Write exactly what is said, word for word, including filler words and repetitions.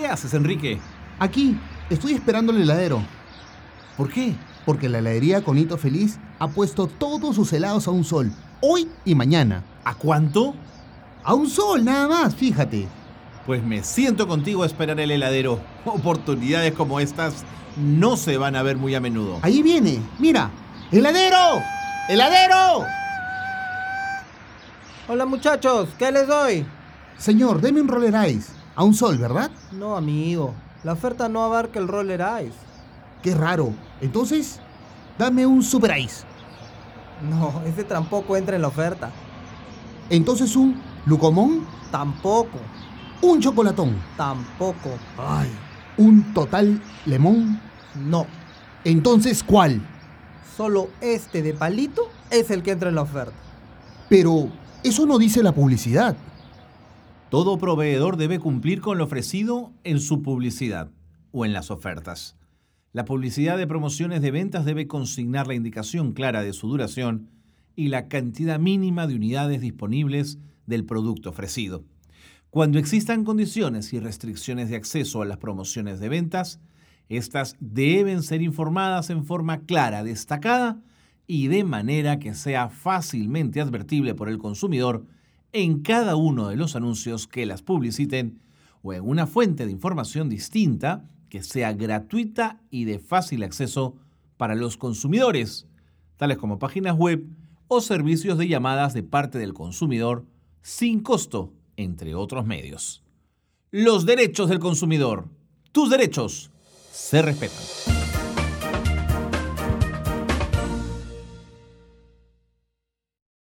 haces, Enrique? Aquí, estoy esperando el heladero. ¿Por qué? Porque la heladería Conito Feliz ha puesto todos sus helados a un sol, hoy y mañana. ¿A cuánto? A un sol, nada más, fíjate. Pues me siento contigo a esperar el heladero. Oportunidades como estas no se van a ver muy a menudo. Ahí viene, mira. ¡Heladero! ¡Heladero! Hola muchachos, ¿qué les doy? Señor, deme un roller ice. A un sol, ¿verdad? No, amigo, la oferta no abarca el roller ice. Qué raro. Entonces, dame un super ice. No, ese tampoco entra en la oferta. Entonces un lucomón, Tampoco, un chocolatón. tampoco, Ay, un total lemón. no. Entonces, ¿cuál? Solo este de palito es el que entra en la oferta. Pero eso no dice la publicidad. Todo proveedor debe cumplir con lo ofrecido en su publicidad o en las ofertas. La publicidad de promociones de ventas debe consignar la indicación clara de su duración y la cantidad mínima de unidades disponibles del producto ofrecido. Cuando existan condiciones y restricciones de acceso a las promociones de ventas, estas deben ser informadas en forma clara, destacada y de manera que sea fácilmente advertible por el consumidor en cada uno de los anuncios que las publiciten o en una fuente de información distinta que sea gratuita y de fácil acceso para los consumidores, tales como páginas web o servicios de llamadas de parte del consumidor sin costo, entre otros medios. Los derechos del consumidor. Tus derechos se respetan.